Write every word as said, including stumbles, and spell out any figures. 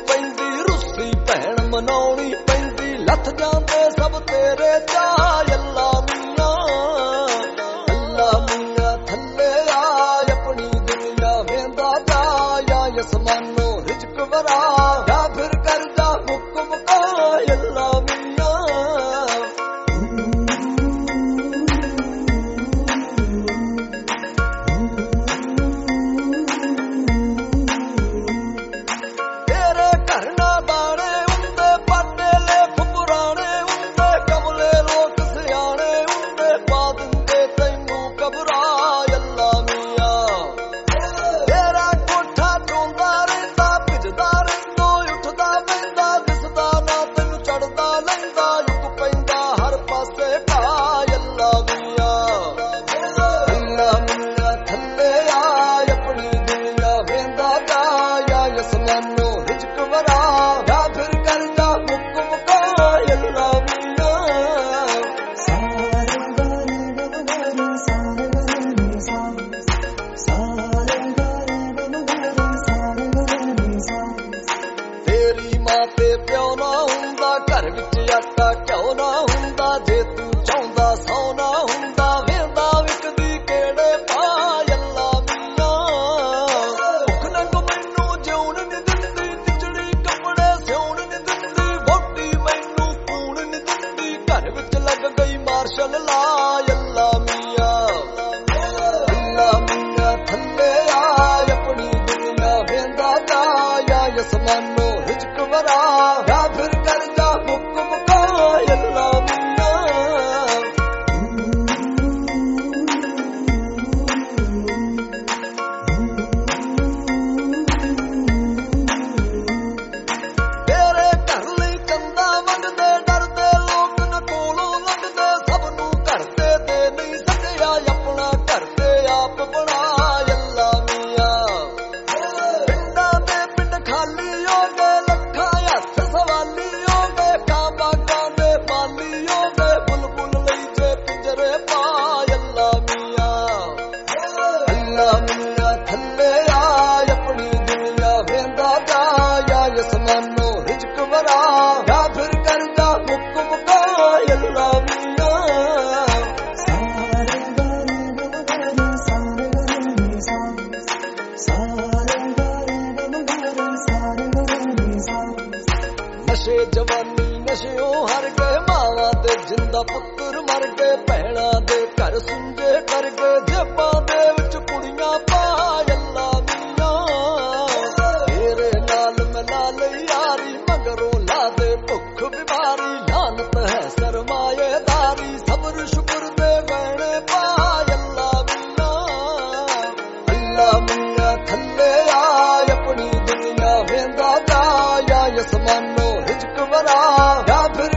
ਪੈਂਦੀ ਰੁੱਸੀ ਭੈਣ ਮਨਾਉਣੀ ਪੈਂਦੀ ਲੱਥ ਜਾਂਦੇ ਸਭ ਤੇਰੇ ਚਾਅ ਅੱਲਾ ਮੀਆਂ ਅੱਲਾ ਮੀਆਂ ਥੱਲੇ ਆ ਆਪਣੀ ਦੁਨੀਆ ਵੇਂਦਾ ਜਾ ਜਾਂ ਅਸਮਾਨੋਂ ਰਿਜ਼ਕ ਵਰਾ ਜਾਂ ਫਿਰ ਕਰ ਜਾ ਹੁਕਮ ਕਾ ਅੱਲਾ ਮੀਆਂ ਘਰ ਵਿੱਚ ਆਟਾ ਘਿਓ ਨਾ ਹੁੰਦਾ ਜੇ ਤੂੰ ਚਾਹੁੰਦਾ ਸੋਨਾ ਹੁੰਦਾ ਵੇਂਦਾ ਵਿਕਦੀ ਕਿਹੜੇ ਪਾ ਅੱਲਾ ਮੀਆਂ ਭੁੱਖ ਨੰਗ ਮੈਨੂੰ ਜਿਉਣ ਨੀ ਦਿੰਦੀ ਟਿਚੜੀ ਕੱਪੜੇ ਸਿਉਣ ਨੀ ਦਿੰਦੀ ਵੋਟੀ ਮੈਨੂੰ ਕੂਣ ਨੀ ਦਿੰਦੀ ਘਰ ਵਿੱਚ ਲੱਗ ਗਈ ਮਾਰਸ਼ਲ ਲਾ ਅੱਲਾ ਮੀਆਂ ਅੱਲਾ ਮੀਆਂ ਥੱਲੇ ਆ ਆਪਣੀ ਦੁਨੀਆ ਵੇਂਦਾ ਜਾ ਜਾਂ ਅਸਮਾਨੋਂ ਰਿਜ਼ਕ ਵਰਾ ਜਾਂ ਫਿਰ ਕਰ ਜਾ ਹੁਕਮ ਕਾ ਅੱਲਾ ਮੀਆਂ ਤੇਰੇ ਘਰ ਲਈ ਚੰਦਾ ਮੰਗਦੇ ਡਰਦੇ ਲੋਕ ਨਾ ਕੋਲੋਂ ਲੰਘਦੇ ਸਭ ਨੂੰ ਘਰ ਤੇ ਦੇ ਨਹੀਂ ਸਕਿਆ ਆਪਣਾ ਘਰ ਤੇ ਆਪ ਬਣਾ ਅੱਲਾ ਮੀਆਂ ਪਿੰਡਾਂ ਦੇ ਪਿੰਡ ਖਾਲੀ ਹੋ ਗਏ ਲੱਖਾਂ ਹੱਥ ਸਵਾਲੀ ਹੋ ਗਏ ਕਾਂ ਬਾਗਾਂ ਦੇ ਮਾਲੀ ਹੋ ਗਏ ਬੁਲਬੁਲ ਲਈ ਜੇ ਪਿੰਜਰੇ ਪਾ ਅੱਲਾ ਮੀਆਂ ਅੱਲਾ ਮੀਆਂ ਥੱਲੇ ਆ ਆਪਣੀ ਦੁਨੀਆ ਵੇਂਦਾ ਜਾ ਜਾਂ ਅਸਮਾਨੋਂ ਰਿਜ਼ਕ ਵਰਾ ਜਾਂ ਫਿਰ ਕਰ ਜਾ ਹੁਕਮ ਕਾ ਅੱਲਾ ਮੀਆਂ ਨਸ਼ੇ ਜਵਾਨੀ ਨਸ਼ਿਓਂ ਹਰ ਗਏ ਮਾਵਾਂ ਦੇ ਜਿੰਦਾ ਪੁੱਤਰ ਮਰ ਗਏ ਭੈਣਾਂ ਦੇ ਘਰ ਸੁੰਝੇ ਕਰ ਗਏ ਜੇਬਾਂ ਦੇ ਵਿੱਚ ਕੁੜੀਆਂ ਪਾ ਅੱਲਾ ਮੀਆਂ ਤੇਰੇ ਨਾਲ ਮਿਲਾ ਲਈ ਯਾਰੀ ਮਗਰੋਂ ਲਾ ਦੇ ਭੁੱਖ ਬਿਮਾਰੀ ਲਾਨਤ ਹੈ ਸਰਮਾਏਦਾਰੀ ਸਬਰ ਸ਼ੁਕਰ ਦੇ ਗਹਿਣੇ ਪਾ ਅੱਲਾ ਮੀਆਂ ਅੱਲਾ ਮੀਆਂ ਥੱਲੇ ਆ ਆਪਣੀ ਦੁਨੀਆ ਵੇਂਦਾ ਜਾ ਜਾਂ ਅਸਮਾਨੋਂ ਰਿਜ਼ਕ ਵਰਾ ਜਾਂ ਫਿਰ